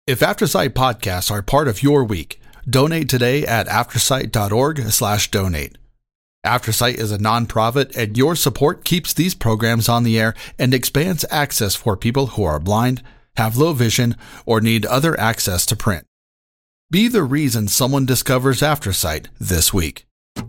If AfterSight podcasts are part of your week, donate today at aftersight.org/donate. AfterSight is a nonprofit, and your support keeps these programs on the air and expands access for people who are blind, have low vision, or need other access to print. Be the reason someone discovers AfterSight this week.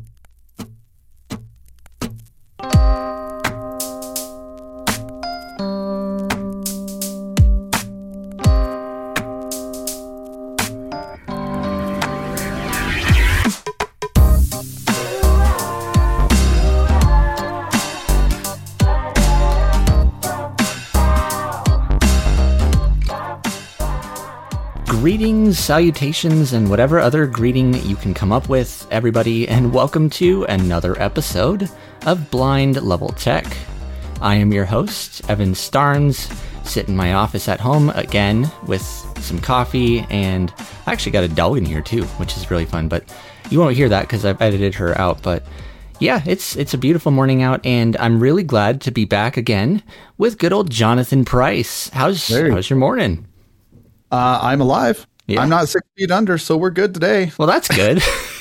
Greetings, salutations, and whatever other greeting you can come up with, everybody, and welcome to another episode of Blind Level Tech. I am your host, Evan Starnes, sit in my office at home again with some coffee, and I actually got a dog in here too, which is really fun, but you won't hear that because I've edited her out, but yeah, it's a beautiful morning out, and I'm really glad to be back again with good old Jonathan Price. How's your morning? I'm alive. Yeah. I'm not 6 feet under, so we're good today. Well, that's good.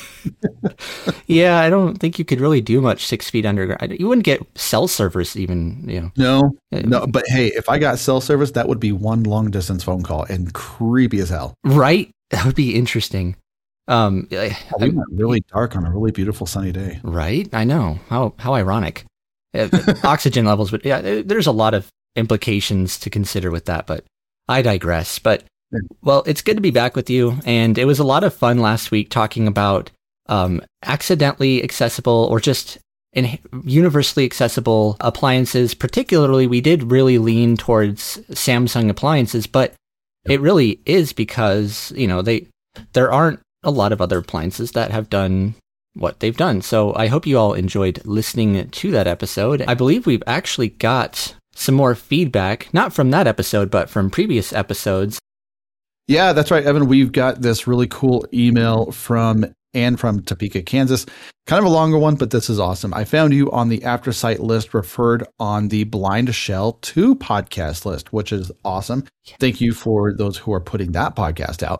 Yeah, I don't think you could really do much 6 feet under. You wouldn't get cell service even, No, but hey, if I got cell service, that would be one long distance phone call and creepy as hell. Right? That would be interesting. We went really dark on a really beautiful sunny day. Right? I know. How ironic. Oxygen levels, but yeah, there's a lot of implications to consider with that, but I digress. But well, it's good to be back with you, and it was a lot of fun last week talking about accidentally accessible or just universally accessible appliances. Particularly, we did really lean towards Samsung appliances, but it really is because, there aren't a lot of other appliances that have done what they've done. So I hope you all enjoyed listening to that episode. I believe we've actually got some more feedback, not from that episode, but from previous episodes. Yeah, that's right, Evan. We've got this really cool email from Anne from Topeka, Kansas. Kind of a longer one, but this is awesome. I found you on the AfterSight list referred on the Blind Shell 2 podcast list, which is awesome. Thank you for those who are putting that podcast out.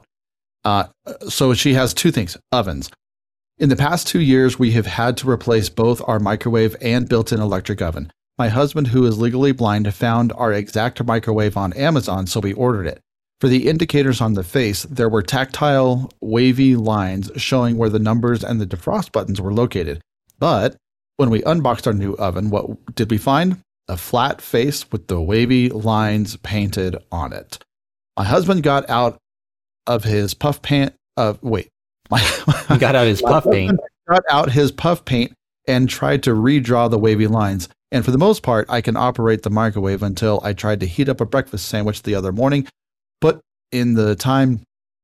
So she has two things. Ovens. In the past 2 years, we have had to replace both our microwave and built-in electric oven. My husband, who is legally blind, found our exact microwave on Amazon, so we ordered it. For the indicators on the face, there were tactile, wavy lines showing where the numbers and the defrost buttons were located. But when we unboxed our new oven, what did we find? A flat face with the wavy lines painted on it. My husband got out of his puff paint. He got out his puff paint. Got out his puff paint and tried to redraw the wavy lines. And for the most part, I can operate the microwave until I tried to heat up a breakfast sandwich the other morning. Put in the time,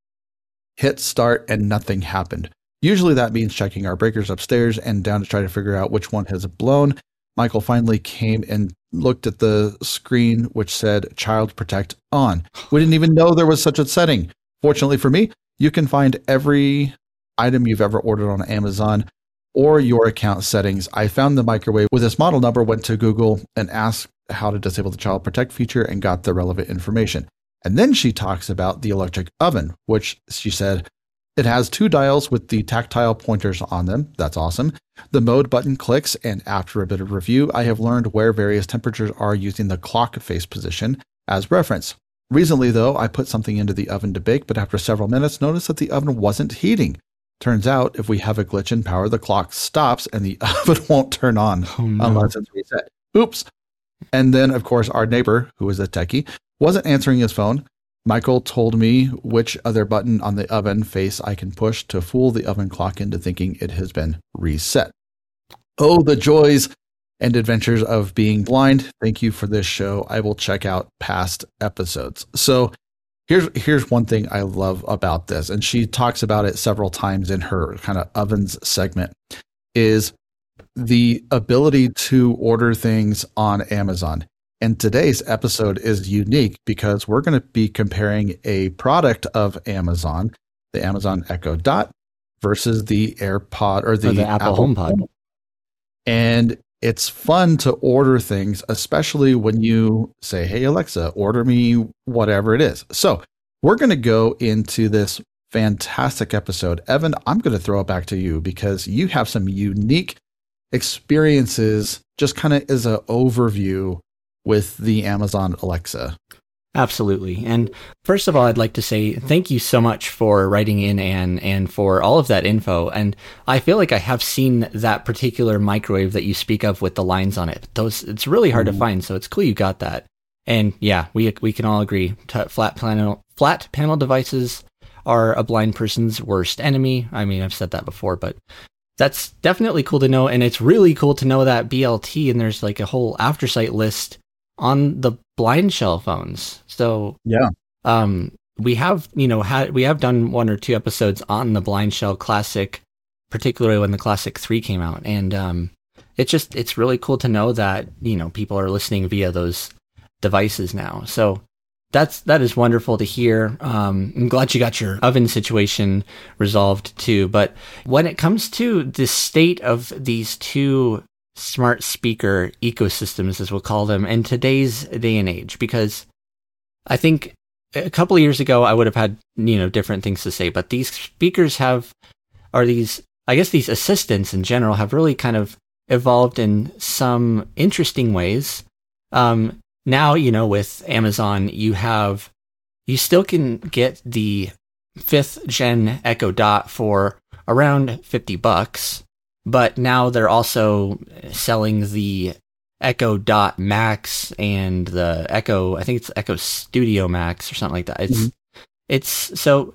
hit start, and nothing happened. Usually that means checking our breakers upstairs and down to try to figure out which one has blown. Michael finally came and looked at the screen, which said Child Protect on. We didn't even know there was such a setting. Fortunately for me, you can find every item you've ever ordered on Amazon or your account settings. I found the microwave with this model number, went to Google and asked how to disable the Child Protect feature and got the relevant information. And then she talks about the electric oven, which she said it has 2 dials with the tactile pointers on them. That's awesome. The mode button clicks, and after a bit of review, I have learned where various temperatures are using the clock face position as reference. Recently, though, I put something into the oven to bake, but after several minutes, noticed that the oven wasn't heating. Turns out, if we have a glitch in power, the clock stops and the oven won't turn on unless it's reset. Oops. And then, of course, our neighbor, who is a techie, wasn't answering his phone. Michael told me which other button on the oven face I can push to fool the oven clock into thinking it has been reset. Oh, the joys and adventures of being blind. Thank you for this show. I will check out past episodes. So here's one thing I love about this, and she talks about it several times in her kind of ovens segment, is the ability to order things on Amazon. And today's episode is unique because we're going to be comparing a product of Amazon, the Amazon Echo Dot, versus the AirPod or the Apple HomePod. And it's fun to order things, especially when you say, hey, Alexa, order me whatever it is. So we're going to go into this fantastic episode. Evan, I'm going to throw it back to you because you have some unique experiences just kind of as an overview with the Amazon Alexa. Absolutely. And first of all, I'd like to say thank you so much for writing in, Anne, and for all of that info. And I feel like I have seen that particular microwave that you speak of with the lines on it. It's really hard to find, so it's cool you got that. And yeah, we can all agree, flat panel devices are a blind person's worst enemy. I mean, I've said that before, but that's definitely cool to know. And it's really cool to know that BLT, and there's like a whole AfterSight list on the blind shell phones. So yeah, we have, we have done 1 or 2 episodes on the blind shell Classic, particularly when the Classic 3 came out. And it's really cool to know that, people are listening via those devices now. So that is wonderful to hear. I'm glad you got your oven situation resolved too. But when it comes to the state of these two smart speaker ecosystems, as we'll call them, in today's day and age, because I think a couple of years ago I would have had, different things to say, but these speakers these assistants in general have really kind of evolved in some interesting ways. Now, with Amazon, you still can get the 5th gen Echo Dot for around $50, but now they're also selling the Echo Dot Max and the Echo, I think it's Echo Studio Max or something like that. So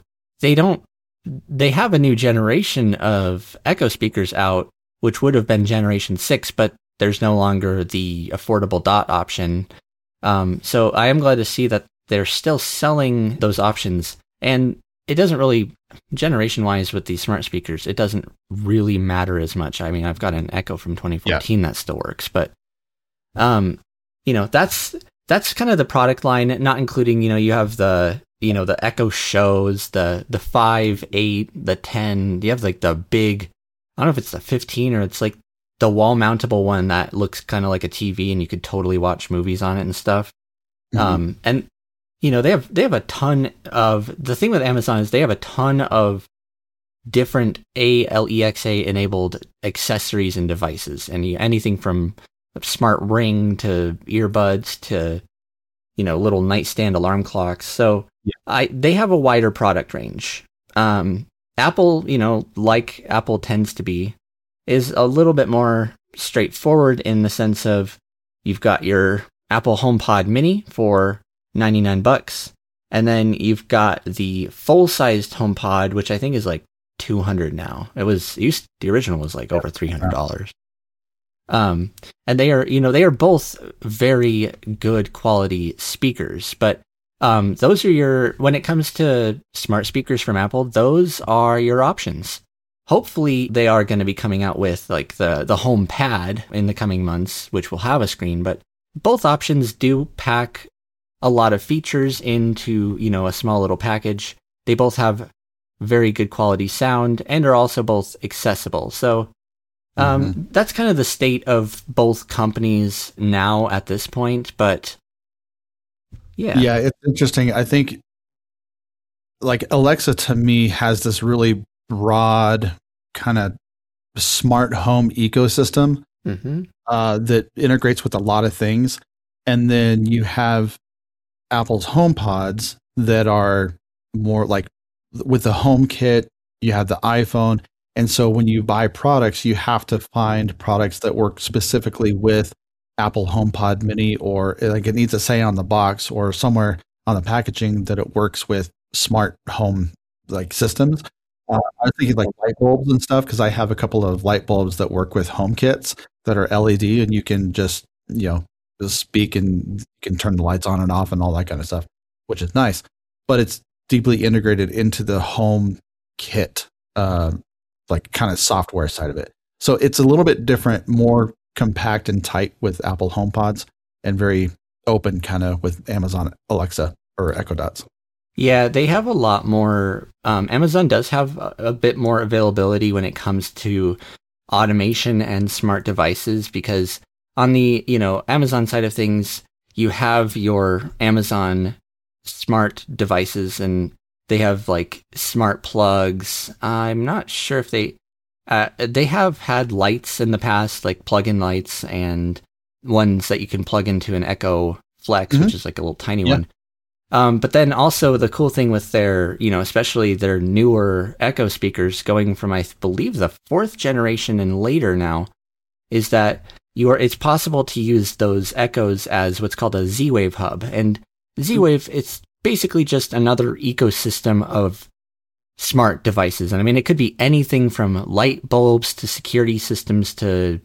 they have a new generation of Echo speakers out, which would have been generation 6, but there's no longer the affordable Dot option. So I am glad to see that they're still selling those options, and it doesn't really, generation-wise with these smart speakers, it doesn't really matter as much. I mean, I've got an Echo from 2014 that still works, but, that's kind of the product line, not including, you have the Echo Shows, the 5, 8, the 10, you have like the big, I don't know if it's the 15 or it's like the wall mountable one that looks kind of like a TV and you could totally watch movies on it and stuff. And they have a ton of, the thing with Amazon is they have a ton of different Alexa enabled accessories and devices, and anything from a smart ring to earbuds to, little nightstand alarm clocks. So they have a wider product range. Apple, like Apple tends to be, is a little bit more straightforward in the sense of you've got your Apple HomePod Mini for $99, and then you've got the full-sized HomePod, which I think is like $200 now. The original was like over $300. And they are both very good quality speakers, but those are when it comes to smart speakers from Apple, those are your options. Hopefully they are going to be coming out with like the HomePad in the coming months, which will have a screen, but both options do pack a lot of features into, a small little package. They both have very good quality sound and are also both accessible. So that's kind of the state of both companies now at this point, but yeah, it's interesting. I think like Alexa to me has this really broad kind of smart home ecosystem that integrates with a lot of things. And then you have Apple's HomePods that are more like with the HomeKit, you have the iPhone. And so when you buy products, you have to find products that work specifically with Apple HomePod Mini, or like it needs to say on the box or somewhere on the packaging that it works with smart home like systems. I was thinking like light bulbs and stuff, because I have a couple of light bulbs that work with HomeKits that are LED, and you can just speak and you can turn the lights on and off and all that kind of stuff, which is nice. But it's deeply integrated into the HomeKit, like kind of software side of it. So it's a little bit different, more compact and tight with Apple HomePods, and very open kind of with Amazon Alexa or Echo Dots. Yeah, they have a lot more. Amazon does have a bit more availability when it comes to automation and smart devices, because on the Amazon side of things, you have your Amazon smart devices, and they have like smart plugs. I'm not sure if they have had lights in the past, like plug-in lights, and ones that you can plug into an Echo Flex, which is like a little tiny one. But then also the cool thing with their, especially their newer Echo speakers going from, I believe, the 4th generation and later now, is that it's possible to use those Echoes as what's called a Z-Wave hub. And Z-Wave, it's basically just another ecosystem of smart devices. And I mean, it could be anything from light bulbs to security systems to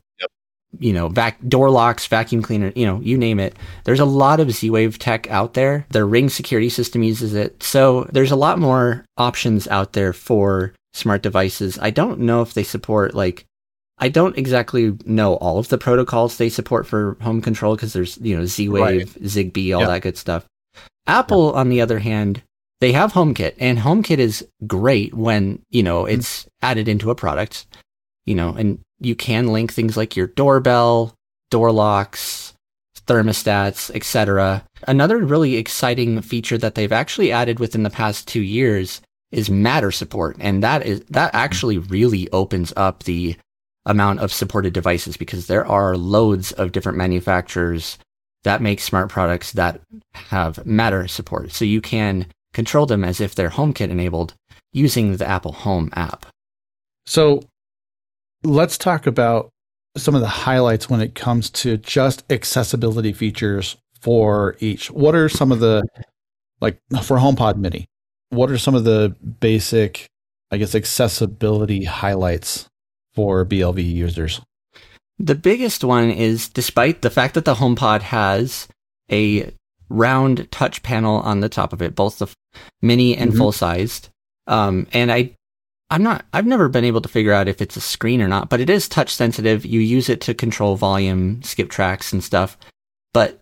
door locks, vacuum cleaner, you name it. There's a lot of Z-Wave tech out there. Their Ring security system uses it. So there's a lot more options out there for smart devices. I don't know if they support, I don't exactly know all of the protocols they support for home control, because there's, Z-Wave, Zigbee, all that good stuff. Apple, on the other hand, they have HomeKit, and HomeKit is great when, it's added into a product, and you can link things like your doorbell, door locks, thermostats, etc. Another really exciting feature that they've actually added within the past 2 years is Matter support. And that actually really opens up the amount of supported devices, because there are loads of different manufacturers that make smart products that have Matter support. So you can control them as if they're HomeKit enabled using the Apple Home app. So let's talk about some of the highlights when it comes to just accessibility features for each. What are some of the, for HomePod Mini, what are some of the basic, accessibility highlights for BLV users? The biggest one is, despite the fact that the HomePod has a round touch panel on the top of it, both the mini and full-sized, and I've never been able to figure out if it's a screen or not, but it is touch sensitive. You use it to control volume, skip tracks and stuff. But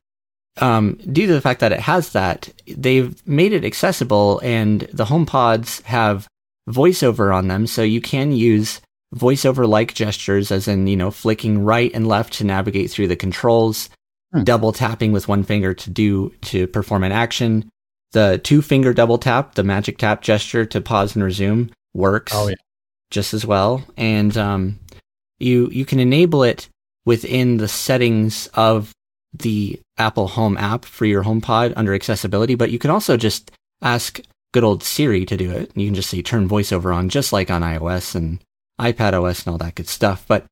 due to the fact that it has that, they've made it accessible, and the HomePods have voiceover on them. So you can use voiceover-like gestures, as in, flicking right and left to navigate through the controls, double tapping with one finger to perform an action. The 2-finger double tap, the magic tap gesture to pause and resume, works just as well. And you can enable it within the settings of the Apple Home app for your HomePod under accessibility, but you can also just ask good old Siri to do it. You can just say turn voiceover on, just like on iOS and iPadOS and all that good stuff. But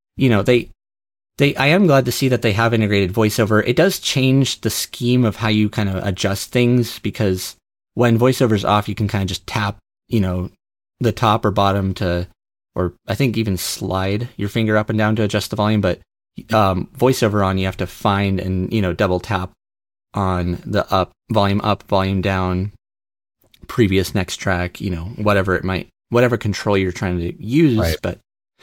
I am glad to see that they have integrated voiceover. It does change the scheme of how you kind of adjust things, because when voiceover's off, you can kind of just tap, the top or bottom or I think even slide your finger up and down to adjust the volume. But voiceover on, you have to find and, double tap on the volume up, volume down, previous, next track, whatever control you're trying to use. Right. But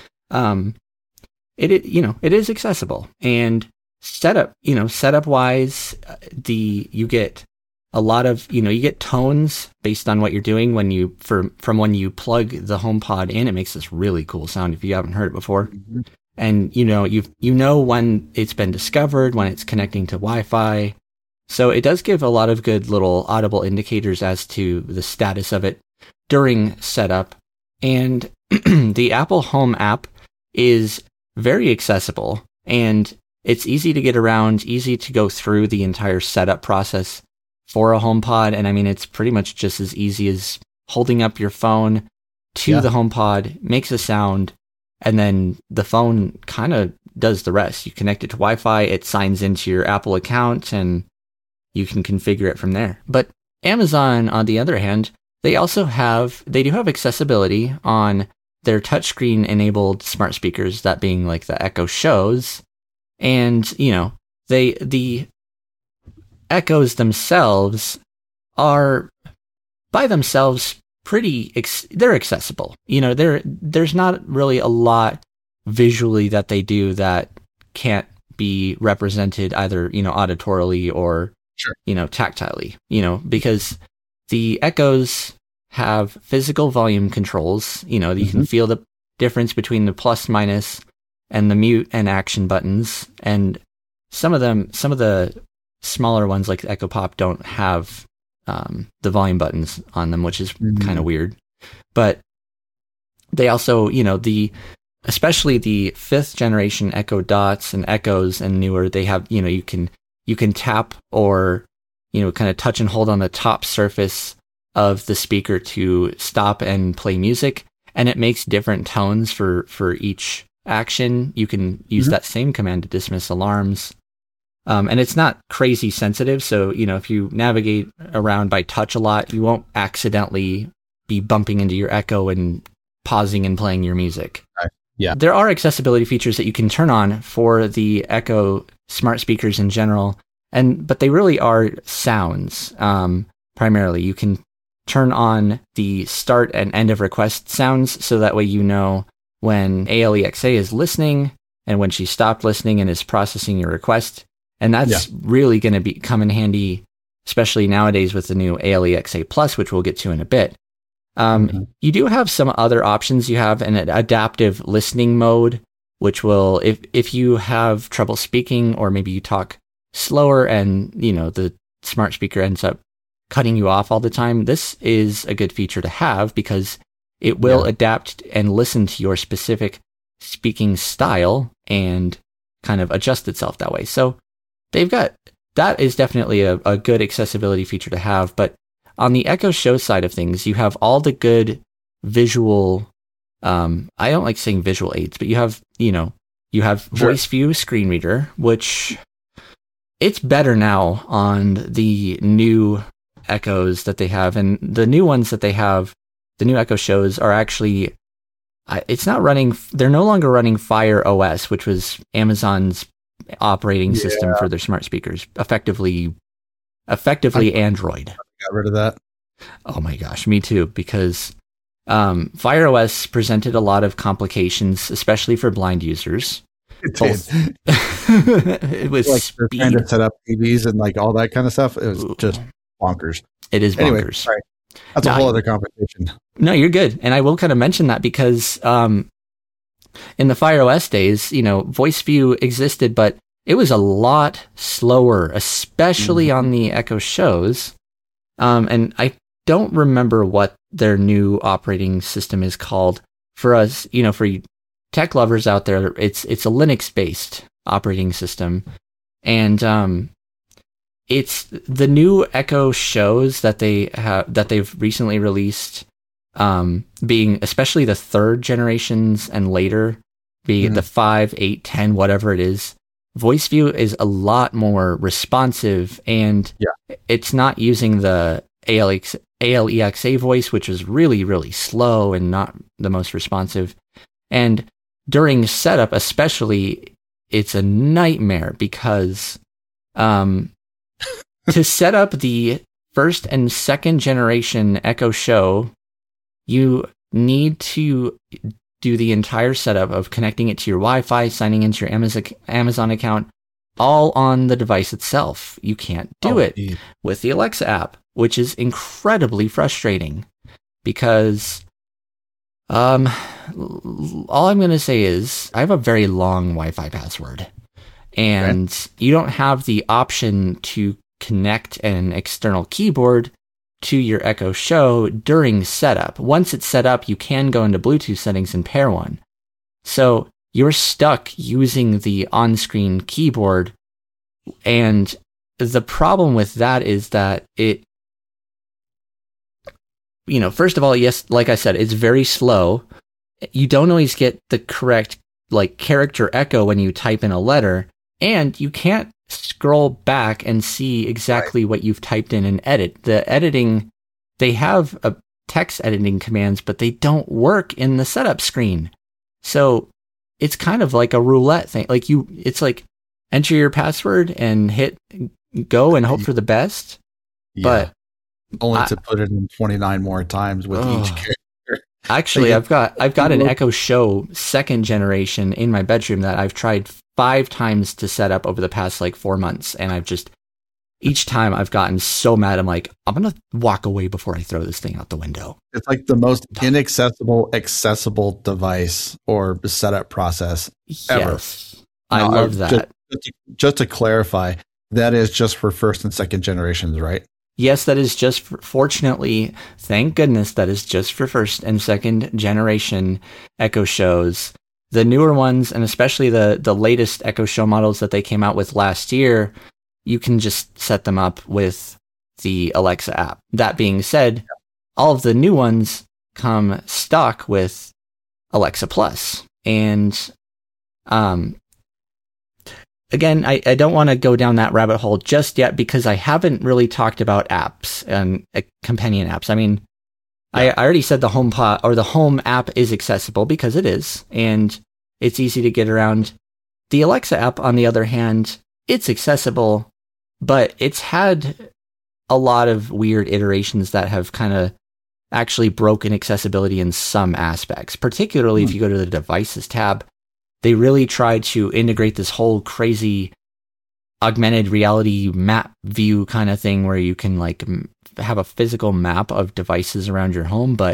it is accessible, and setup wise, you get a lot of, you get tones based on what you're doing from when you plug the HomePod in. It makes this really cool sound if you haven't heard it before. And when it's been discovered, when it's connecting to Wi-Fi. So it does give a lot of good little audible indicators as to the status of it during setup. And the Apple Home app is very accessible, and it's easy to get around, easy to go through the entire setup process for a HomePod. And I mean, it's pretty much just as easy as holding up your phone to the HomePod, makes a sound, and then the phone kind of does the rest. You connect it to Wi-Fi, it signs into your Apple account, and you can configure it from there. But Amazon, on the other hand, they do have accessibility on their touchscreen enabled smart speakers, that being like the Echo Shows. And, the Echoes themselves are by themselves they're accessible. There's not really a lot visually that they do that can't be represented either, auditorily or, tactilely, because the Echoes have physical volume controls. You can feel the difference between the plus, minus, and the mute and action buttons. And some of the smaller ones like the Echo Pop don't have the volume buttons on them, which is kind of weird. But they also, especially the 5th generation Echo Dots and Echoes and newer, they have, you can tap or, kind of touch and hold on the top surface of the speaker to stop and play music. And it makes different tones for each action. You can use that same command to dismiss alarms. And it's not crazy sensitive. So, if you navigate around by touch a lot, you won't accidentally be bumping into your Echo and pausing and playing your music. Right. Yeah. There are accessibility features that you can turn on for the Echo smart speakers in general, but they really are sounds, primarily. You can turn on the start and end of request sounds, so that way when ALEXA is listening and when she stopped listening and is processing your request. And that's really going to come in handy, especially nowadays with the new ALEXA Plus, which we'll get to in a bit. You do have some other options. You have an adaptive listening mode, which will, if you have trouble speaking, or maybe you talk slower and, the smart speaker ends up cutting you off all the time, this is a good feature to have because it will adapt and listen to your specific speaking style and kind of adjust itself that way. So that is definitely a good accessibility feature to have. But on the Echo Show side of things, you have all the good visual, I don't like saying visual aids, but you have Voice View Screen Reader, which it's better now on the new Echoes that they have. And the new ones that they have, the new Echo Shows are actually, they're no longer running Fire OS, which was Amazon's operating system for their smart speakers, effectively Android. Got rid of that. Oh my gosh, me too, because Fire OS presented a lot of complications, especially for blind users. It did. It was like trying to set up TVs and like all that kind of stuff. It was just bonkers. It is bonkers. Anyway, sorry. That's a whole other conversation. No, you're good. And I will kind of mention that because in the Fire OS days, Voice View existed, but it was a lot slower, especially on the Echo Shows. And I don't remember what their new operating system is called. For us, for you tech lovers out there, it's a Linux-based operating system. And it's the new Echo Shows that they've recently released, being especially the 3rd generations and later, be it the 5, 8, 10, whatever it is. Voice View is a lot more responsive, and it's not using the ALEXA voice, which is really, really slow and not the most responsive. And during setup, especially, it's a nightmare because to set up the 1st and 2nd generation Echo Show, you need to do the entire setup of connecting it to your Wi-Fi, signing into your Amazon account, all on the device itself. You can't do it with the Alexa app, which is incredibly frustrating because all I'm going to say is I have a very long Wi-Fi password, and you don't have the option to connect an external keyboard to your Echo Show during setup. Once it's set up, you can go into Bluetooth settings and pair one. So you're stuck using the on-screen keyboard. And the problem with that is that it, first of all, yes, like I said, it's very slow. You don't always get the correct character echo when you type in a letter, and you can't scroll back and see exactly what you've typed in and edit. The editing, they have text editing commands, but they don't work in the setup screen. So it's kind of like a roulette thing. It's like enter your password and hit go and hope for the best. But only to put it in 29 more times with each character. Actually, I've got an Echo Show 2nd generation in my bedroom that I've tried 5 times to set up over the past 4 months, and each time I've gotten so mad. I'm like, I'm gonna walk away before I throw this thing out the window. It's like the most accessible device or setup process ever. Yes, I love that. Just to clarify, that is just for 1st and 2nd generations, right? yes, that is just fortunately, thank goodness, that is just for first and second generation Echo Shows. The newer ones, and especially the latest Echo Show models that they came out with last year, you can just set them up with the Alexa app. That being said, all of the new ones come stock with Alexa Plus. And again, I don't want to go down that rabbit hole just yet because I haven't really talked about apps and companion apps. I mean, I already said the HomePod or the Home app is accessible because it is, and it's easy to get around. The Alexa app, on the other hand, it's accessible, but it's had a lot of weird iterations that have kind of actually broken accessibility in some aspects, particularly if you go to the devices tab. They really tried to integrate this whole crazy augmented reality map view kind of thing where you can like have a physical map of devices around your home. But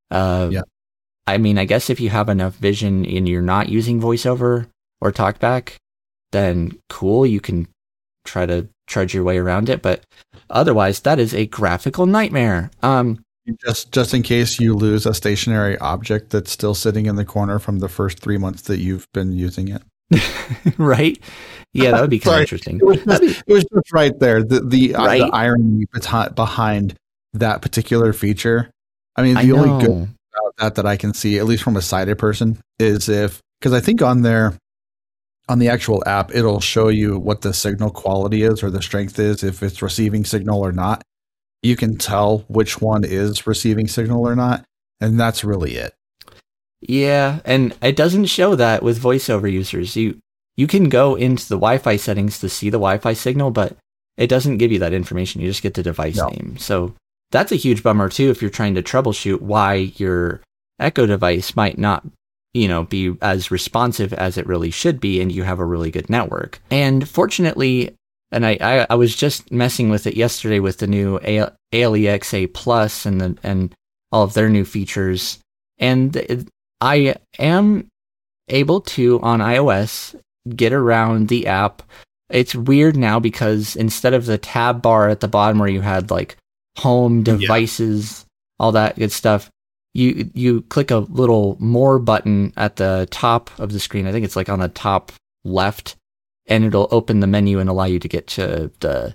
I mean, I guess if you have enough vision and you're not using VoiceOver or TalkBack, then cool, you can try to trudge your way around it. But otherwise, that is a graphical nightmare. Just in case you lose a stationary object that's still sitting in the corner from the first 3 months that you've been using it. Right? Yeah, that would be kind of interesting. It was just right there. The irony behind that particular feature. I mean, the only good about that I can see, at least from a sighted person, is because I think on the actual app, it'll show you what the signal quality is or the strength is, if it's receiving signal or not. You can tell which one is receiving signal or not, and that's really it. Yeah, and it doesn't show that with VoiceOver users. You can go into the Wi-Fi settings to see the Wi-Fi signal, but it doesn't give you that information. You just get the device name. So that's a huge bummer too if you're trying to troubleshoot why your Echo device might not, be as responsive as it really should be, and you have a really good network. And fortunately, I was just messing with it yesterday with the new ALEXA Plus and all of their new features, and I am able to, on iOS, get around the app. It's weird now because instead of the tab bar at the bottom where you had like home, devices, all that good stuff, you click a little more button at the top of the screen. I think it's like on the top left, and it'll open the menu and allow you to get to the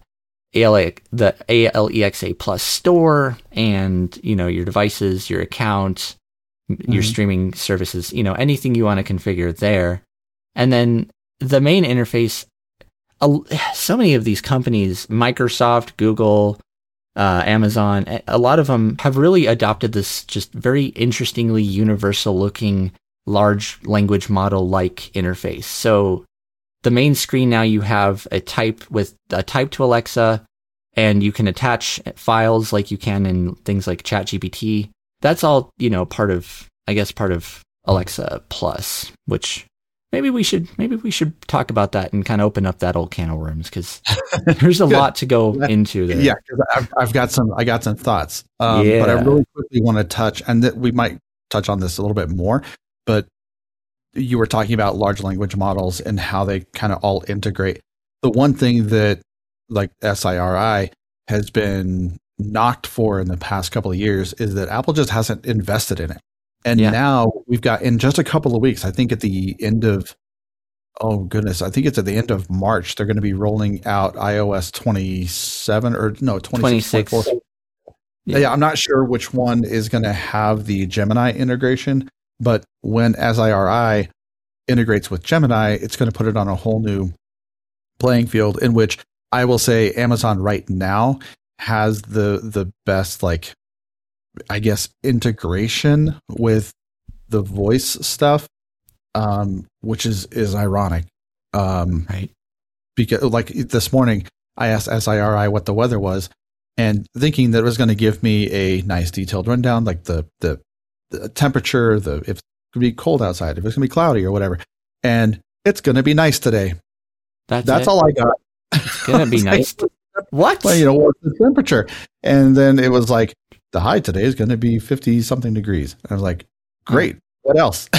ALEXA Plus store and, your devices, your account, your streaming services, anything you want to configure there. And then the main interface, so many of these companies, Microsoft, Google, Amazon, a lot of them have really adopted this just very interestingly universal looking large language model like interface. So the main screen now, you have a type to Alexa, and you can attach files like you can in things like ChatGPT. That's all, part of Alexa Plus, which maybe we should talk about that and kind of open up that old can of worms, because there's a lot to go into there. Yeah, because I got some thoughts. But I really quickly want to touch, and that we might touch on this a little bit more, but you were talking about large language models and how they kind of all integrate. The one thing that like SIRI has been knocked for in the past couple of years is that Apple just hasn't invested in it. And now we've got, in just a couple of weeks, I think at the end of, I think it's at the end of March, they're going to be rolling out iOS 27 or no, 26. Yeah, I'm not sure which one is going to have the Gemini integration. But when SIRI integrates with Gemini, it's going to put it on a whole new playing field, in which I will say Amazon right now has the best, like, I guess, integration with the voice stuff, which is ironic. Right. Because like this morning, I asked SIRI what the weather was, and thinking that it was going to give me a nice detailed rundown, like the temperature, if it's going to be cold outside, if it's going to be cloudy or whatever. And it's going to be nice today. That's all I got. It's going to be nice. What? Well, what's the temperature? And then it was like, the high today is going to be 50 something degrees. And I was like, great. What else?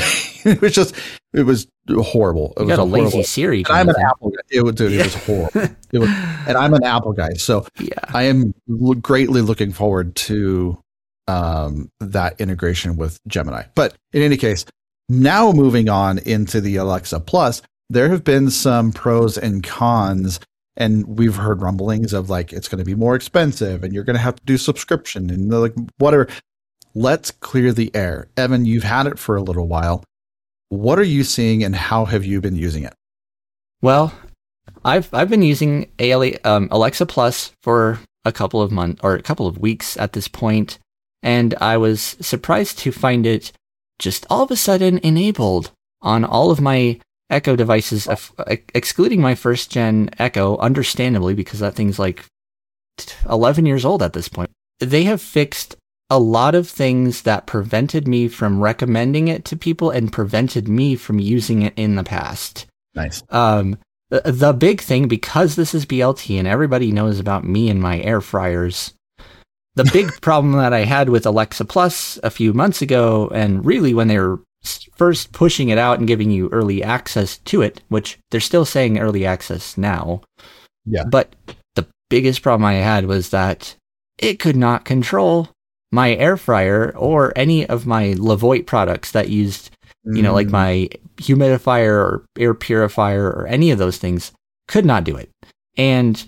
it was horrible. It You was got a lazy horrible. Siri. And I'm an Apple guy. It was horrible. And I'm an Apple guy. So I am greatly looking forward to that integration with Gemini. But in any case, now moving on into the Alexa Plus, there have been some pros and cons, and we've heard rumblings of like it's going to be more expensive and you're going to have to do subscription and like whatever. Let's clear the air. Evan, you've had it for a little while. What are you seeing and how have you been using it? Well, I've been using Alexa Plus for a couple of months or a couple of weeks at this point, and I was surprised to find it just all of a sudden enabled on all of my Echo devices, excluding my first gen Echo, understandably, because that thing's like 11 years old at this point. They have fixed a lot of things that prevented me from recommending it to people and prevented me from using it in the past. Nice. The big thing, because this is BLT and everybody knows about me and my air fryers, the big problem that I had with Alexa Plus a few months ago, and really when they were first pushing it out and giving you early access to it, which they're still saying early access now. Yeah. But the biggest problem I had was that it could not control my air fryer or any of my Levoit products that used, like my humidifier or air purifier or any of those things could not do it. And,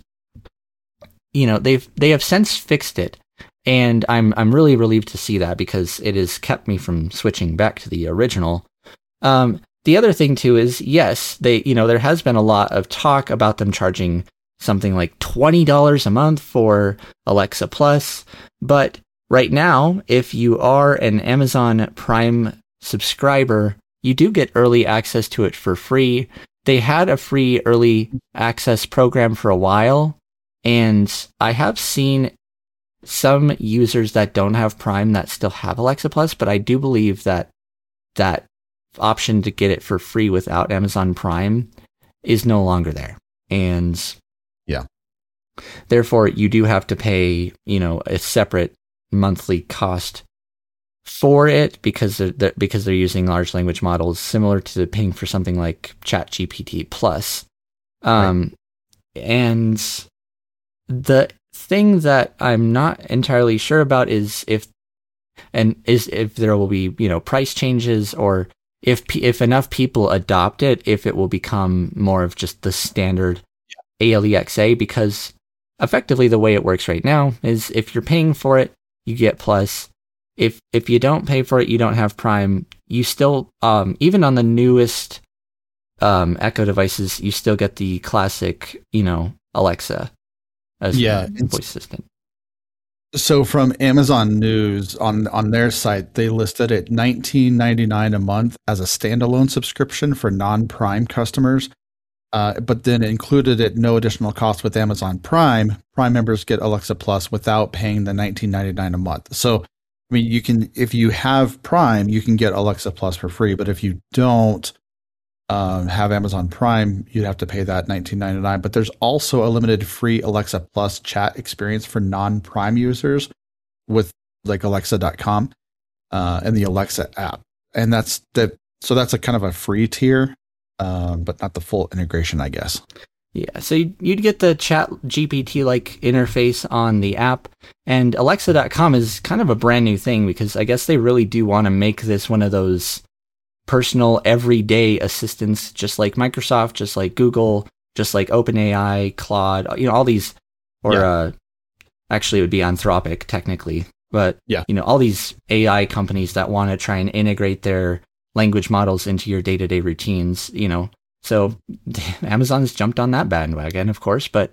they have since fixed it. And I'm really relieved to see that because it has kept me from switching back to the original. The other thing too is, yes, there has been a lot of talk about them charging something like $20 a month for Alexa Plus. But right now, if you are an Amazon Prime subscriber, you do get early access to it for free. They had a free early access program for a while, and I have seen some users that don't have Prime that still have Alexa Plus, but I do believe that that option to get it for free without Amazon Prime is no longer there. And therefore you do have to pay, a separate monthly cost for it because they're using large language models similar to paying for something like ChatGPT Plus. Right. And the thing that I'm not entirely sure about is if there will be, price changes, or if enough people adopt it, if it will become more of just the standard ALEXA, because effectively the way it works right now is if you're paying for it, you get Plus. If you don't pay for it, you don't have Prime, you still, even on the newest Echo devices, you still get the classic, Alexa as a voice assistant. So from Amazon News on their site, they listed it $19.99 a month as a standalone subscription for non-Prime customers, but then included at no additional cost with Amazon Prime. Prime members get Alexa Plus without paying the $19.99 a month. So, I mean, if you have Prime, you can get Alexa Plus for free, but if you don't have Amazon Prime, you'd have to pay that $19.99. But there's also a limited free Alexa Plus chat experience for non-Prime users with like Alexa.com and the Alexa app. And that's a kind of a free tier, but not the full integration, I guess. Yeah, so you'd get the Chat GPT-like interface on the app, and Alexa.com is kind of a brand new thing because I guess they really do want to make this one of those personal everyday assistants, just like Microsoft, just like Google, just like OpenAI, Claude, all these, or actually it would be Anthropic technically, but all these AI companies that want to try and integrate their language models into your day-to-day routines, So Amazon's jumped on that bandwagon, of course, but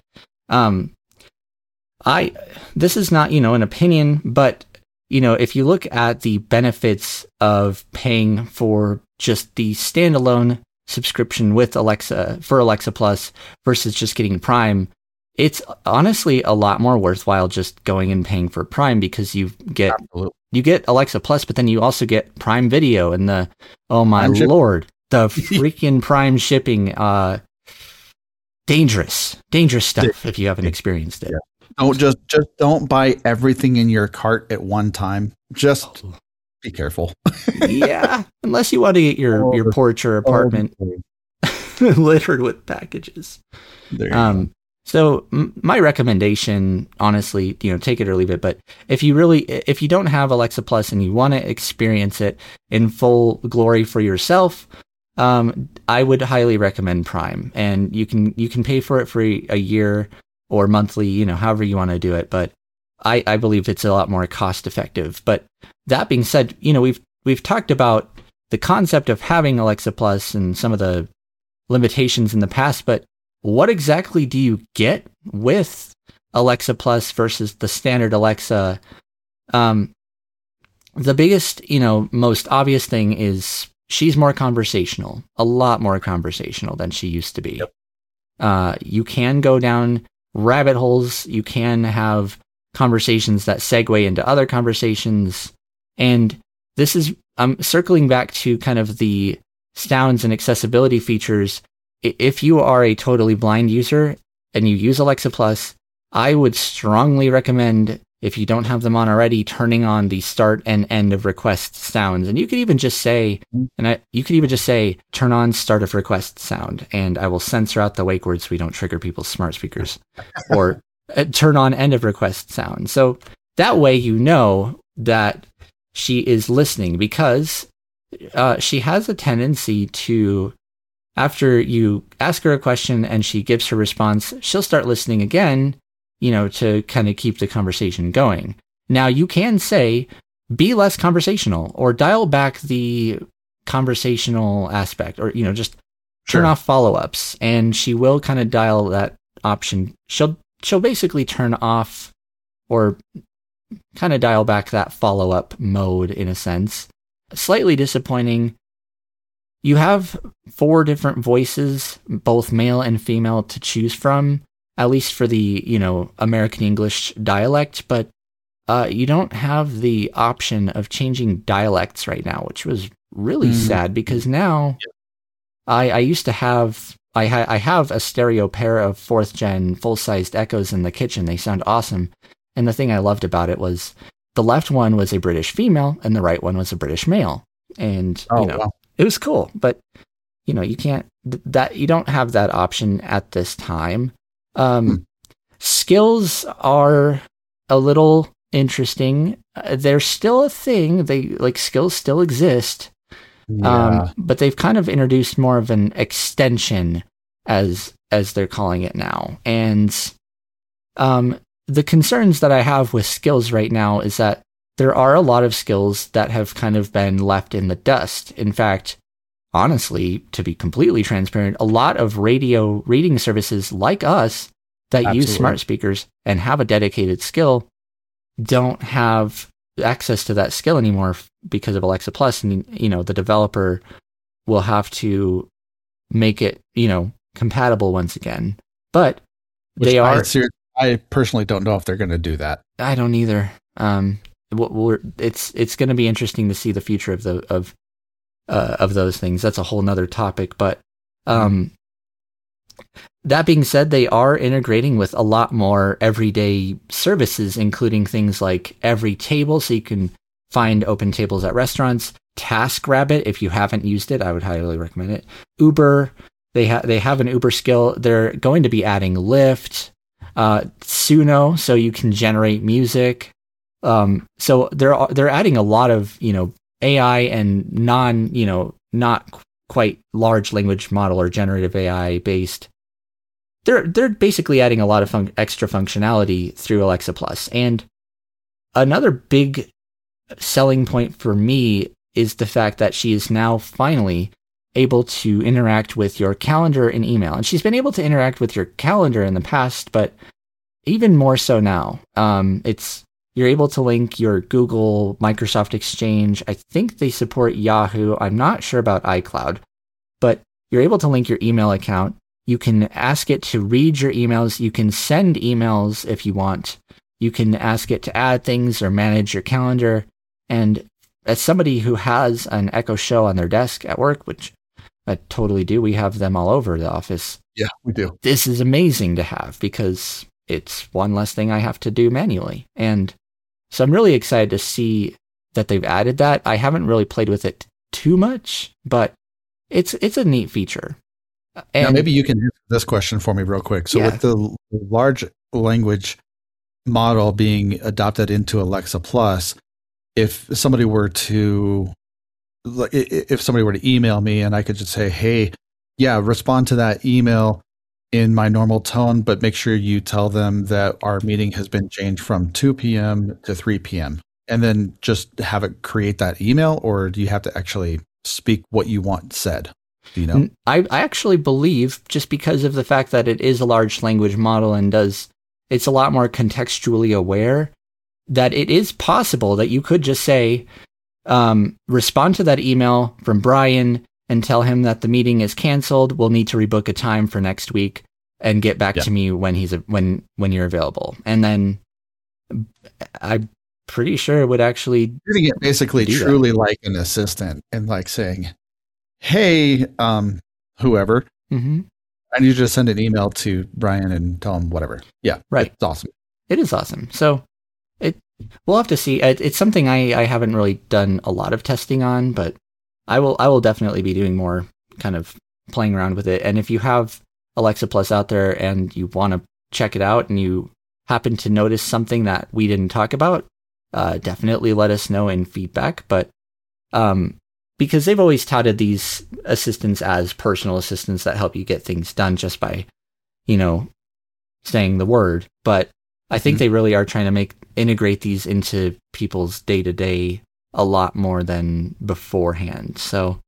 this is not, an opinion, but if you look at the benefits of paying for just the standalone subscription with Alexa Plus versus just getting Prime, it's honestly a lot more worthwhile just going and paying for Prime because you get Alexa Plus, but then you also get Prime Video and the Lord, the freaking Prime shipping, dangerous stuff if you haven't experienced it. Yeah. Don't just don't buy everything in your cart at one time. Just be careful. Yeah, unless you want to get your porch or apartment littered with packages. There you go. So my recommendation, honestly, take it or leave it. But if you don't have Alexa Plus and you want to experience it in full glory for yourself, I would highly recommend Prime. And you can pay for it for a year or monthly, however you want to do it. But I believe it's a lot more cost effective. But that being said, we've talked about the concept of having Alexa Plus and some of the limitations in the past, but what exactly do you get with Alexa Plus versus the standard Alexa? The biggest, most obvious thing is she's more conversational, a lot more conversational than she used to be. Yep. You can go down rabbit holes. You can have conversations that segue into other conversations. And this is, I'm circling back to kind of the sounds and accessibility features. If you are a totally blind user and you use Alexa Plus, I would strongly recommend, if you don't have them on already, turning on the start and end of request sounds. And you could even just say, turn on start of request sound, and I will censor out the wake words so we don't trigger people's smart speakers, or turn on end of request sound. So that way, that she is listening, because she has a tendency to, after you ask her a question and she gives her response, she'll start listening again, to kind of keep the conversation going. Now, you can say, be less conversational, or dial back the conversational aspect, or, just turn off follow-ups, and she will kind of dial that option. She'll basically turn off or kind of dial back that follow-up mode in a sense. Slightly disappointing. You have 4 different voices, both male and female, to choose from, at least for the, American English dialect, but you don't have the option of changing dialects right now, which was really sad, because now I used to have, I have a stereo pair of 4th gen full-sized Echoes in the kitchen. They sound awesome. And the thing I loved about it was the left one was a British female and the right one was a British male. And, wow. It was cool, but you don't have that option at this time. Skills are a little interesting. They're still a thing. Skills still exist. Yeah. But they've kind of introduced more of an extension, as they're calling it now. And the concerns that I have with skills right now is that there are a lot of skills that have kind of been left in the dust. In fact, honestly, to be completely transparent, a lot of radio reading services like us that use smart speakers and have a dedicated skill don't have access to that skill anymore because of Alexa Plus. And, the developer will have to make it, compatible once again. But I personally don't know if they're going to do that. I don't either. It's going to be interesting to see the future of those things. That's a whole nother topic. But that being said, they are integrating with a lot more everyday services, including things like Every Table, so you can find open tables at restaurants. TaskRabbit, if you haven't used it, I would highly recommend it. Uber, they have an Uber skill. They're going to be adding Lyft. Suno, so you can generate music. So they're adding a lot of AI and not quite large language model or generative AI based. They're basically adding a lot of extra functionality through Alexa Plus. And another big selling point for me is the fact that she is now finally able to interact with your calendar and email. And she's been able to interact with your calendar in the past, but even more so now. You're able to link your Google, Microsoft Exchange. I think they support Yahoo. I'm not sure about iCloud, but you're able to link your email account. You can ask it to read your emails. You can send emails if you want. You can ask it to add things or manage your calendar. And as somebody who has an Echo Show on their desk at work, which I totally do, we have them all over the office. Yeah, we do. This is amazing to have because it's one less thing I have to do manually. And so I'm really excited to see that they've added that. I haven't really played with it too much, but it's a neat feature. And now maybe you can answer this question for me real quick. So with the large language model being adopted into Alexa Plus, if somebody were to email me and I could just say, hey, respond to that email in my normal tone, but make sure you tell them that our meeting has been changed from 2 p.m. to 3 p.m. and then just have it create that email, or do you have to actually speak what you want said? Do you know? I actually believe, just because of the fact that it is a large language model and it's a lot more contextually aware, that it is possible that you could just say, respond to that email from Brian and tell him that the meeting is canceled. We'll need to rebook a time for next week and get back to me when you're available. And then I'm pretty sure it would actually treating it basically truly like an assistant and like saying, hey, whoever, I need you to send an email to Brian and tell him whatever. Yeah. Right. It's awesome. It is awesome. So we'll have to see. It's something I haven't really done a lot of testing on, but I will definitely be doing more kind of playing around with it. And if you have Alexa Plus out there and you want to check it out and you happen to notice something that we didn't talk about, definitely let us know in feedback. But because they've always touted these assistants as personal assistants that help you get things done just by, saying the word. But I think they really are trying to integrate these into people's day-to-day a lot more than beforehand. So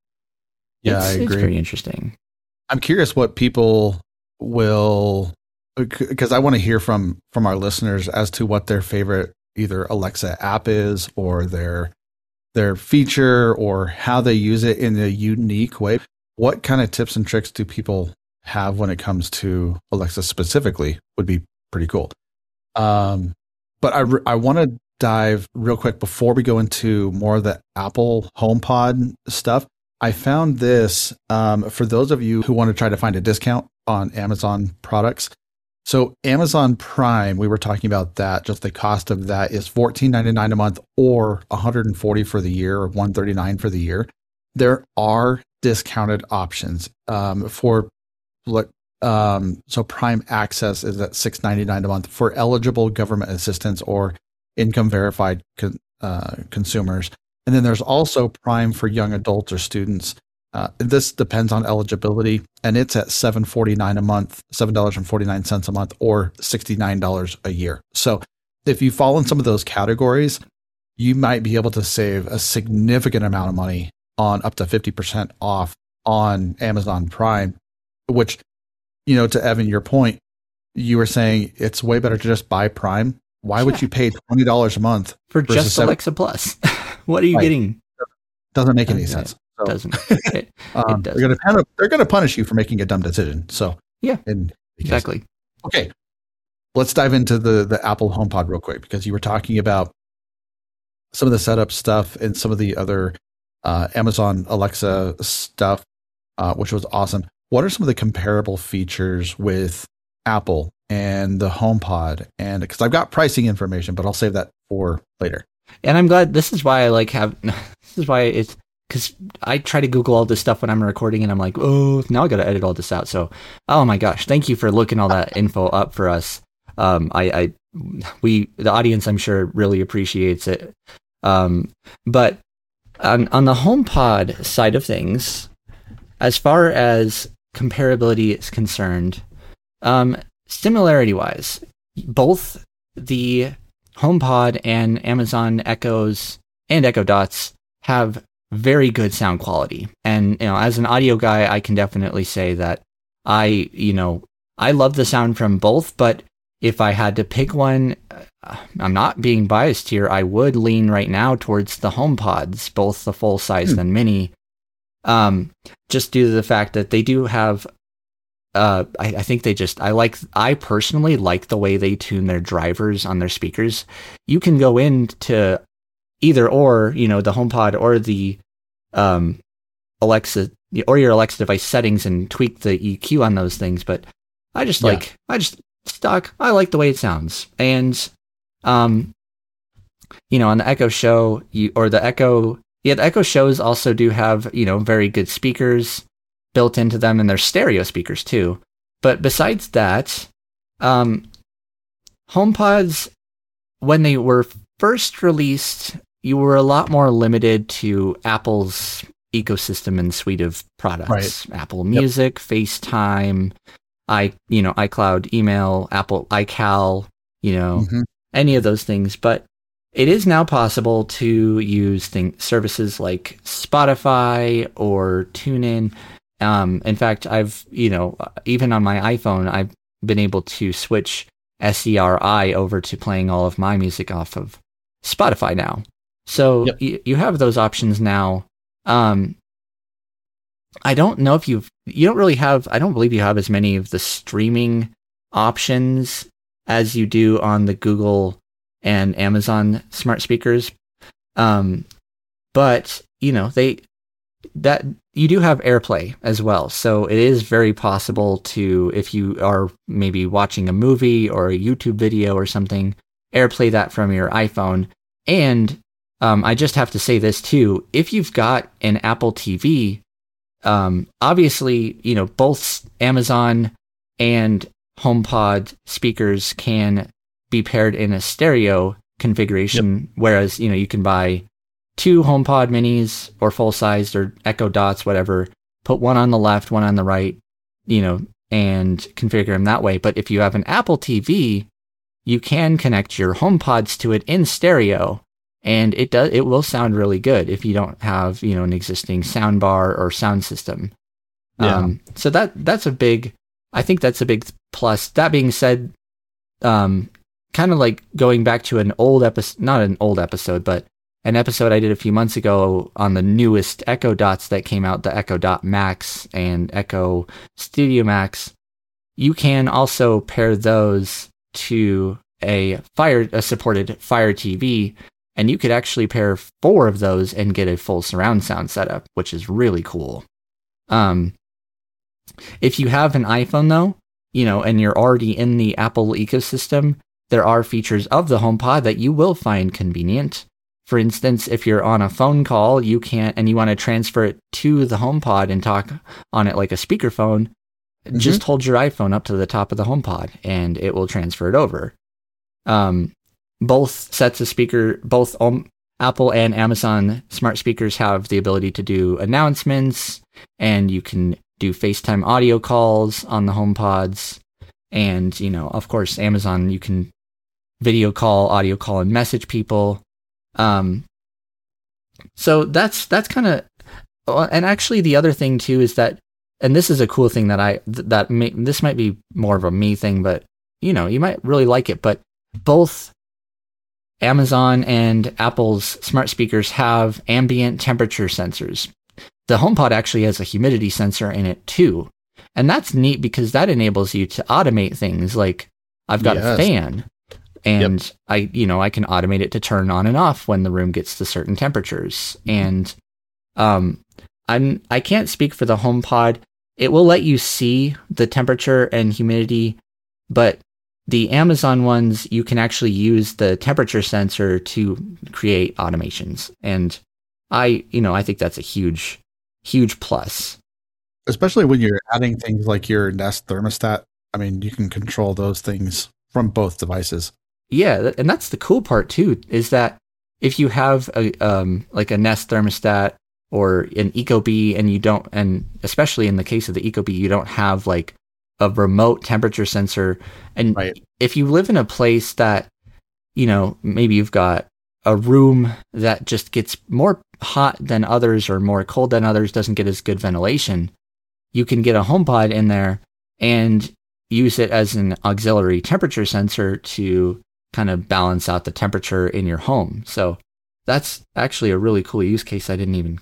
I agree. It's pretty interesting. I'm curious what people will, because I want to hear from our listeners as to what their favorite either Alexa app is, or their feature, or how they use it in a unique way. What kind of tips and tricks do people have when it comes to Alexa specifically? Would be pretty cool. But I want to dive real quick before we go into more of the Apple HomePod stuff. I found this for those of you who want to try to find a discount on Amazon products. So Amazon Prime, we were talking about that. Just the cost of that is $14.99 a month, or $140 for the year, or $139 for the year. There are discounted options for what. So Prime Access is at $6.99 a month for eligible government assistance or income verified consumers. And then there's also Prime for young adults or students. This depends on eligibility, and it's at $7.49 a month, $7.49 a month, or $69 a year. So if you fall in some of those categories, you might be able to save a significant amount of money on up to 50% off on Amazon Prime, which, to Evan, your point, you were saying it's way better to just buy Prime. Why would you pay $20 a month for just Alexa Plus? What are you getting? Doesn't make any sense. So, doesn't. It they're going to punish you for making a dumb decision. So exactly. Okay, let's dive into the Apple HomePod real quick, because you were talking about some of the setup stuff and some of the other Amazon Alexa stuff, which was awesome. What are some of the comparable features with Apple and the HomePod? And because I've got pricing information, but I'll save that for later. And I'm glad. This is why it's because I try to Google all this stuff when I'm recording, and I'm like, oh, now I got to edit all this out. So, oh my gosh, thank you for looking all that info up for us. The audience, I'm sure, really appreciates it. But on the HomePod side of things, as far as comparability is concerned, similarity-wise, both the HomePod and Amazon Echoes and Echo Dots have very good sound quality. And, as an audio guy, I can definitely say that I love the sound from both, but if I had to pick one, I'm not being biased here, I would lean right now towards the HomePods, both the full size and mini, just due to the fact that they do have, I personally like the way they tune their drivers on their speakers. You can go into either or, the HomePod or the Alexa or your Alexa device settings and tweak the EQ on those things. But I like the way it sounds. And on the Echo Show, the Echo Shows also do have, very good speakers built into them, and they're stereo speakers too. But besides that, HomePods, when they were first released, you were a lot more limited to Apple's ecosystem and suite of products. Right. Apple Music, FaceTime, iCloud email, Apple iCal, any of those things. But it is now possible to use services like Spotify or TuneIn. In fact, I've, even on my iPhone, I've been able to switch SERI over to playing all of my music off of Spotify now. So you have those options now. I don't know if you don't really have, I don't believe you have as many of the streaming options as you do on the Google and Amazon smart speakers. But you do have AirPlay as well. So it is very possible to, if you are maybe watching a movie or a YouTube video or something, AirPlay that from your iPhone. And I just have to say this too, if you've got an Apple TV, obviously, both Amazon and HomePod speakers can be paired in a stereo configuration, whereas, you can buy 2 HomePod minis or full-sized or Echo Dots, whatever, put one on the left, one on the right, and configure them that way. But if you have an Apple TV, you can connect your HomePods to it in stereo, and it will sound really good if you don't have, an existing sound bar or sound system. Yeah. So that's a big plus. That being said, kind of like going back to an old episode, not an old episode, but an episode I did a few months ago on the newest Echo Dots that came out, the Echo Dot Max and Echo Studio Max. You can also pair those to a supported Fire TV, and you could actually pair 4 of those and get a full surround sound setup, which is really cool. If you have an iPhone though, and you're already in the Apple ecosystem, there are features of the HomePod that you will find convenient. For instance, if you're on a phone call, you want to transfer it to the HomePod and talk on it like a speakerphone, just hold your iPhone up to the top of the HomePod and it will transfer it over. Both sets of both Apple and Amazon smart speakers have the ability to do announcements, and you can do FaceTime audio calls on the HomePods. And, of course, Amazon, you can video call, audio call, and message people. So that's kind of, and actually the other thing too is that, and this is a cool thing this might be more of a me thing, but you might really like it, but both Amazon and Apple's smart speakers have ambient temperature sensors. The HomePod actually has a humidity sensor in it too. And that's neat because that enables you to automate things like I've got a fan. And I can automate it to turn on and off when the room gets to certain temperatures. And I can't speak for the HomePod. It will let you see the temperature and humidity, but the Amazon ones, you can actually use the temperature sensor to create automations. And I think that's a huge, huge plus. Especially when you're adding things like your Nest thermostat. I mean, you can control those things from both devices. Yeah, and that's the cool part too, is that if you have a Nest thermostat or an Ecobee, and especially in the case of the Ecobee, you don't have like a remote temperature sensor, and if you live in a place that, maybe you've got a room that just gets more hot than others or more cold than others, doesn't get as good ventilation, you can get a HomePod in there and use it as an auxiliary temperature sensor to kind of balance out the temperature in your home. So that's actually a really cool use case I didn't even,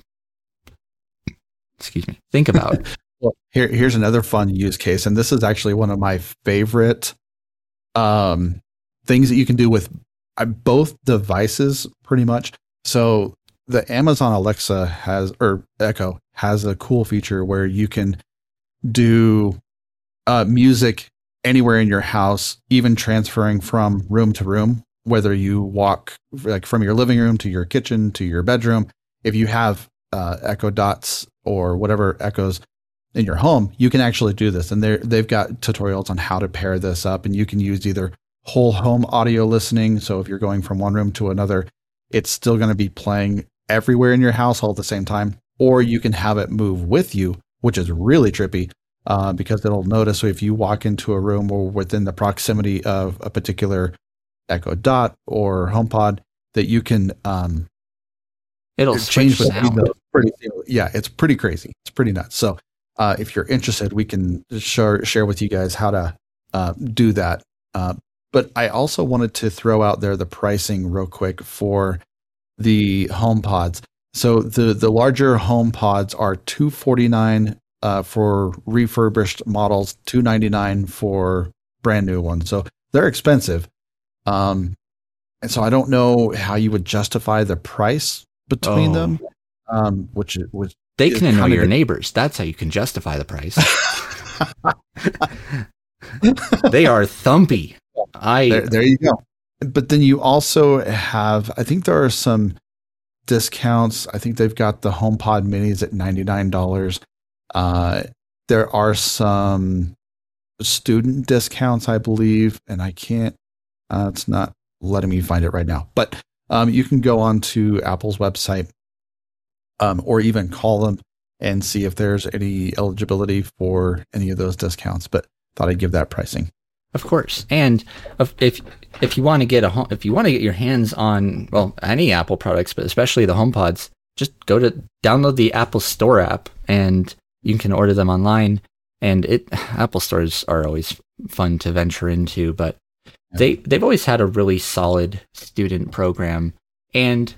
think about. Well, here's another fun use case, and this is actually one of my favorite things that you can do with both devices pretty much. So the Amazon Alexa Echo has a cool feature where you can do music anywhere in your house, even transferring from room to room whether you walk like from your living room to your kitchen to your bedroom, if you have Echo Dots or whatever Echoes in your home, you can actually do this. And they've got tutorials on how to pair this up, and you can use either whole home audio listening. So if you're going from one room to another, it's still going to be playing everywhere in your house all at the same time, or you can have it move with you, which is really trippy because it'll notice if you walk into a room or within the proximity of a particular Echo Dot or HomePod that you can it'll change the sound. Yeah, it's pretty crazy. It's pretty nuts. So if you're interested, we can share with you guys how to do that. But I also wanted to throw out there the pricing real quick for the HomePods. So the larger HomePods are $249 for refurbished models, $299 for brand new ones. So they're expensive. And so I don't know how you would justify the price between them, which they can annoy your neighbors. That's how you can justify the price. They are thumpy. There you go. But then you also have, I think there are some discounts. I think they've got the HomePod minis at $99. There are some student discounts, I believe, and I can't, it's not letting me find it right now. But you can go on to Apple's website or even call them and see if there's any eligibility for any of those discounts. But thought I'd give that pricing. Of course, and if you want to get your hands on any Apple products, but especially the HomePods, just download the Apple Store app, and you can order them online. And Apple stores are always fun to venture into, but they've always had a really solid student program. And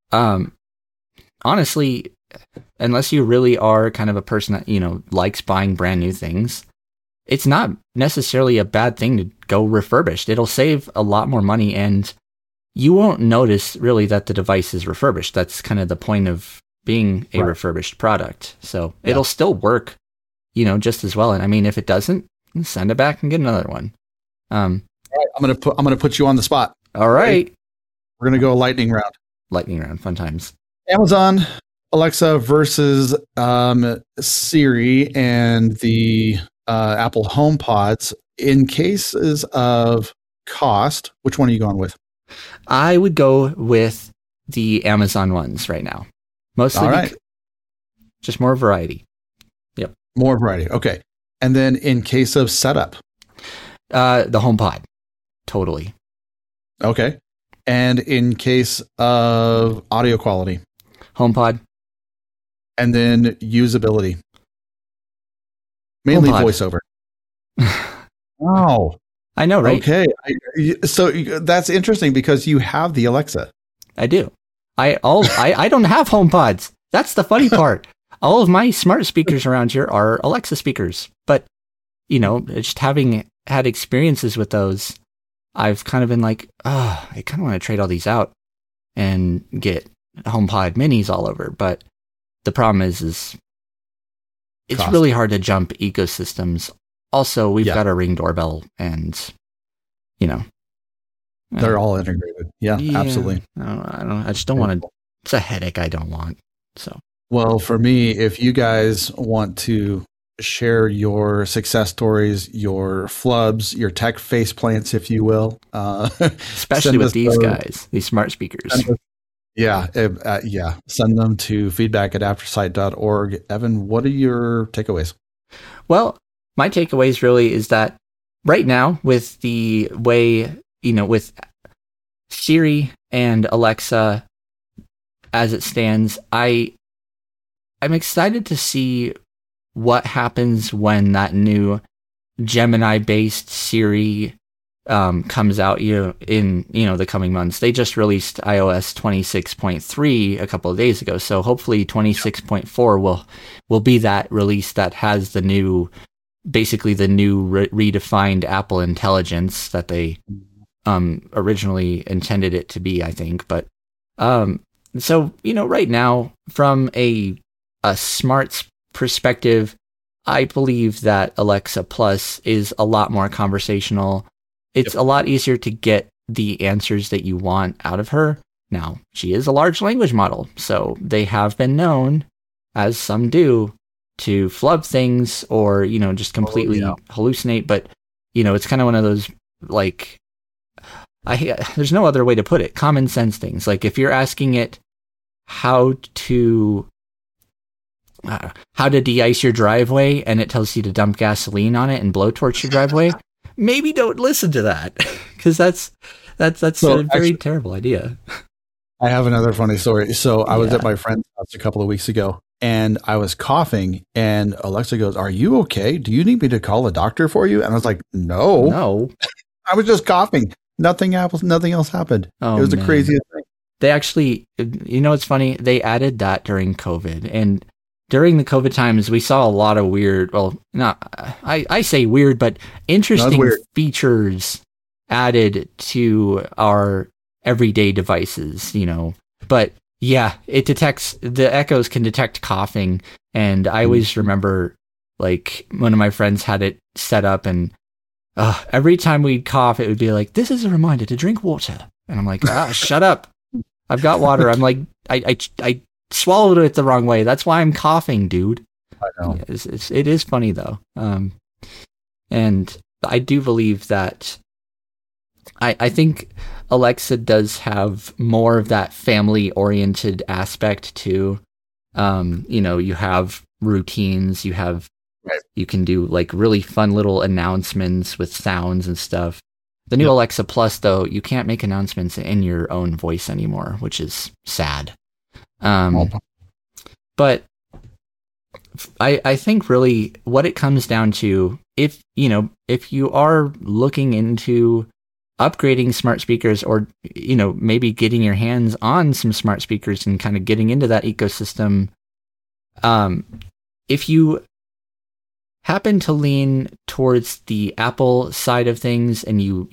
honestly, unless you really are kind of a person that likes buying brand new things, it's not necessarily a bad thing to go refurbished. It'll save a lot more money, and you won't notice really that the device is refurbished. That's kind of the point of being a refurbished product. So it'll still work, just as well. And I mean, if it doesn't, send it back and get another one. All right, I'm gonna put you on the spot. All right. We're gonna go lightning round. Lightning round, fun times. Amazon Alexa versus Siri and the Apple HomePods. In cases of cost, which one are you going with? I would go with the Amazon ones right now. Mostly just more variety. Yep. More variety. Okay. And then in case of setup? The HomePod. Totally. Okay. And in case of audio quality? HomePod. And then usability? Mainly HomePod. voiceover. Oh. I know, right? Okay. So that's interesting because you have the Alexa. I do. I don't have HomePods. That's the funny part. All of my smart speakers around here are Alexa speakers. But, just having had experiences with those, I've kind of been like, I kind of want to trade all these out and get HomePod minis all over. But the problem is it's cost. Really hard to jump ecosystems. Also, we've got a Ring doorbell and, they're all integrated. Yeah, absolutely. I just don't want to, it's a headache I don't want. So, well, for me, if you guys want to share your success stories, your flubs, your tech face plants, if you will, especially with these guys, these smart speakers. Send them to feedback@aftersight.org. Evan, what are your takeaways? Well, my takeaways really is that right now, with the way, with Siri and Alexa as it stands, I'm excited to see what happens when that new Gemini-based Siri comes out in the coming months. They just released iOS 26.3 a couple of days ago, so hopefully 26.4 will be that release that has the new, basically the new redefined Apple Intelligence that they originally intended it to be, I think. But so right now, from a smarts perspective, I believe that Alexa Plus is a lot more conversational. It's a lot easier to get the answers that you want out of her. Now, she is a large language model, so they have been known, as some do, to flub things or, just completely hallucinate. But, it's kind of one of those, like, there's no other way to put it. Common sense things. Like if you're asking it how to de-ice your driveway and it tells you to dump gasoline on it and blowtorch your driveway, maybe don't listen to that, because that's a very terrible idea. I have another funny story. So I was at my friend's house a couple of weeks ago and I was coughing and Alexa goes, "Are you okay? Do you need me to call a doctor for you?" And I was like, No. I was just coughing. Nothing else happened. It was the craziest thing. They actually, it's funny. They added that during COVID, and during the COVID times, we saw a lot of weird, I say weird, but interesting features added to our everyday devices, But yeah, the Echoes can detect coughing. And I always remember, like, one of my friends had it set up, and every time we'd cough, it would be like, "This is a reminder to drink water." And I'm like, shut up. I've got water. I'm like, I swallowed it the wrong way. That's why I'm coughing, dude. I know. It is funny though. And I do believe that I think Alexa does have more of that family oriented aspect too. You have routines, you can do like really fun little announcements with sounds and stuff. The new Alexa Plus, though, you can't make announcements in your own voice anymore, which is sad. But I think really what it comes down to, if you are looking into upgrading smart speakers, or maybe getting your hands on some smart speakers and kind of getting into that ecosystem, if you happen to lean towards the Apple side of things, and you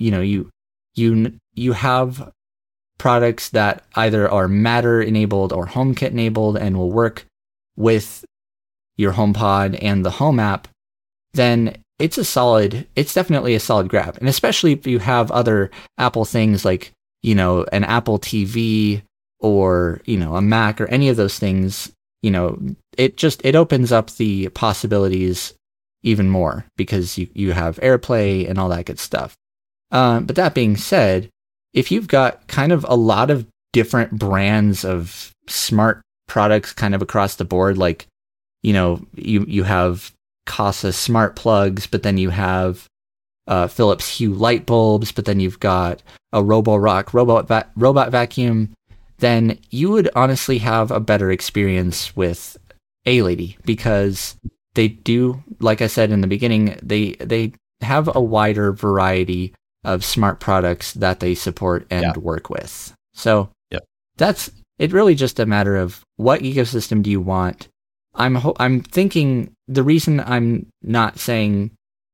have products that either are Matter enabled or HomeKit enabled and will work with your HomePod and the Home app, then it's definitely a solid grab. And especially if you have other Apple things like, an Apple TV or, a Mac or any of those things, it opens up the possibilities even more, because you have AirPlay and all that good stuff. But that being said, if you've got kind of a lot of different brands of smart products kind of across the board, like, you have Kasa smart plugs, but then you have Philips Hue light bulbs, but then you've got a Roborock robot vacuum, then you would honestly have a better experience with A-Lady, because they do, like I said in the beginning, they have a wider variety of smart products that they support and work with. So that's it. Really just a matter of what ecosystem do you want. I'm thinking the reason I'm not saying,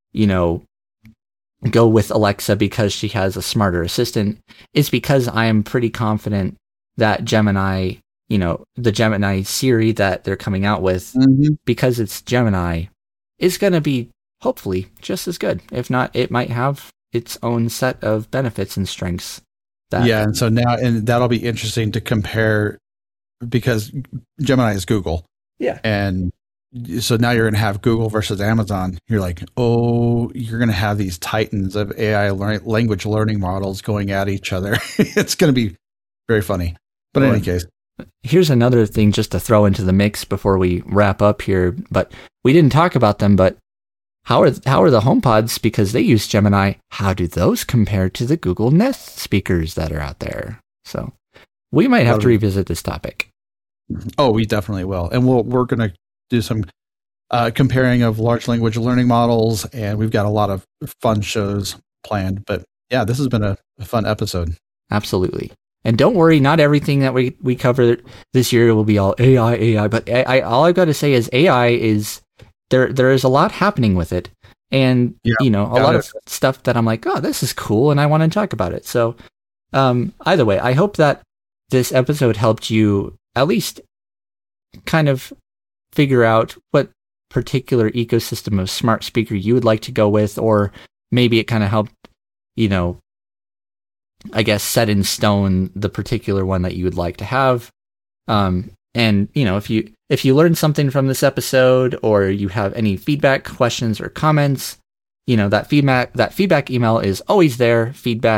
go with Alexa because she has a smarter assistant is because I am pretty confident that Gemini, the Gemini Siri that they're coming out with, because it's Gemini, is going to be hopefully just as good. If not, it might have its own set of benefits and strengths. And so now, and that'll be interesting to compare, because Gemini is Google. Yeah. And so now you're going to have Google versus Amazon. You're like, you're going to have these titans of AI language learning models going at each other. It's going to be very funny. But in any case. Here's another thing just to throw into the mix before we wrap up here, but we didn't talk about them, but how are the HomePods, because they use Gemini, how do those compare to the Google Nest speakers that are out there? So we might have to revisit this topic. Oh, we definitely will. And we're going to do some comparing of large language learning models, and we've got a lot of fun shows planned. But yeah, this has been a fun episode. Absolutely. And don't worry, not everything that we cover this year will be all AI. But all I've got to say is AI is, there is a lot happening with it. And, a lot of stuff that I'm like, oh, this is cool, and I want to talk about it. So either way, I hope that this episode helped you at least kind of figure out what particular ecosystem of smart speaker you would like to go with, or maybe it kind of helped, I guess, set in stone the particular one that you would like to have. And, you know, if you learned something from this episode, or you have any feedback, questions, or comments, you know, that feedback email is always there,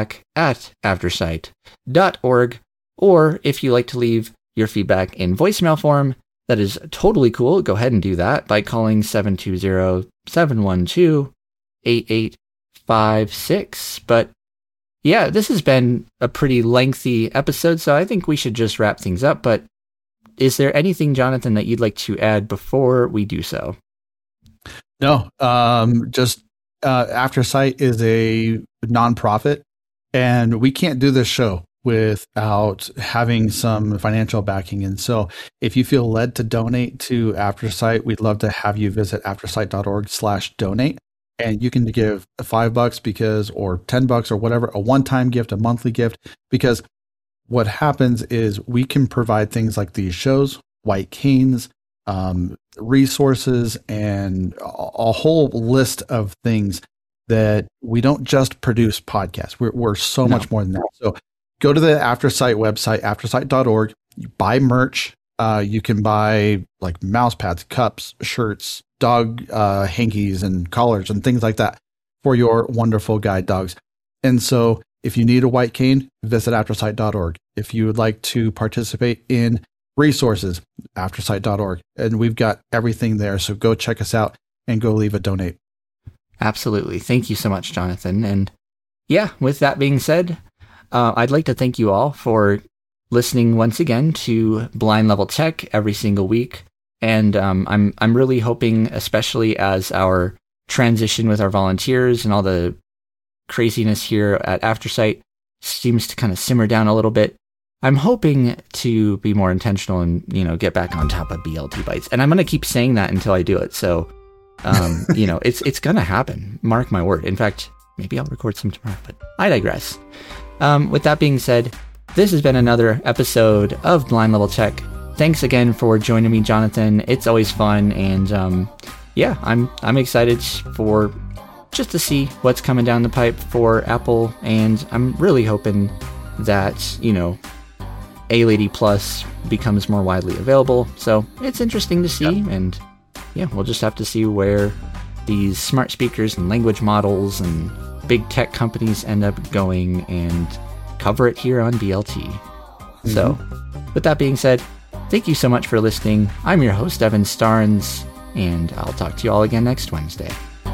feedback@aftersight.org. Or if you like to leave your feedback in voicemail form, that is totally cool. Go ahead and do that by calling 720-712-8856. But yeah, this has been a pretty lengthy episode, so I think we should just wrap things up. But is there anything, Jonathan, that you'd like to add before we do so? No, just AfterSight is a nonprofit, and we can't do this show without having some financial backing. And so if you feel led to donate to AfterSight, we'd love to have you visit aftersight.org/donate. And you can give $5 or $10 or whatever, a one-time gift, a monthly gift, because what happens is we can provide things like these shows, White Canes, resources, and a whole list of things that we don't just produce podcasts. We're so much more than that. So go to the AfterSight website, aftersight.org. You buy merch. You can buy like mouse pads, cups, shirts, dog hankies and collars and things like that for your wonderful guide dogs. And so if you need a white cane, visit aftersight.org. If you would like to participate in resources, aftersight.org. And we've got everything there. So go check us out and go leave a donate. Absolutely. Thank you so much, Jonathan. And yeah, with that being said, I'd like to thank you all for listening once again to Blind Level Tech every single week. And I'm really hoping, especially as our transition with our volunteers and all the craziness here at AfterSight seems to kind of simmer down a little bit, I'm hoping to be more intentional and, you know, get back on top of BLT Bites. And I'm going to keep saying that until I do it. So, you know, it's going to happen. Mark my word. In fact, maybe I'll record some tomorrow, but I digress. With that being said, this has been another episode of Blind Level Tech. Thanks again for joining me, Jonathan. It's always fun. And, yeah, I'm excited for just to see what's coming down the pipe for Apple. And I'm really hoping that, you know, A-Lady Plus becomes more widely available. So it's interesting to see. Yep. And yeah, we'll just have to see where these smart speakers and language models and big tech companies end up going and cover it here on BLT. Mm-hmm. So with that being said, thank you so much for listening. I'm your host, Evan Starnes, and I'll talk to you all again next Wednesday.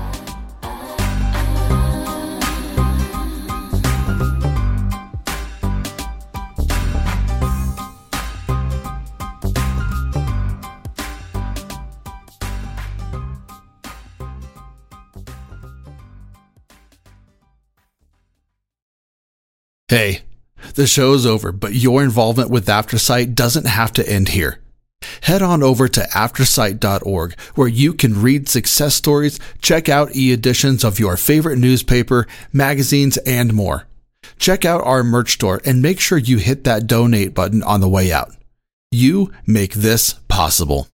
Hey, the show's over, but your involvement with AfterSight doesn't have to end here. Head on over to aftersight.org, where you can read success stories, check out e-editions of your favorite newspaper, magazines, and more. Check out our merch store and make sure you hit that donate button on the way out. You make this possible.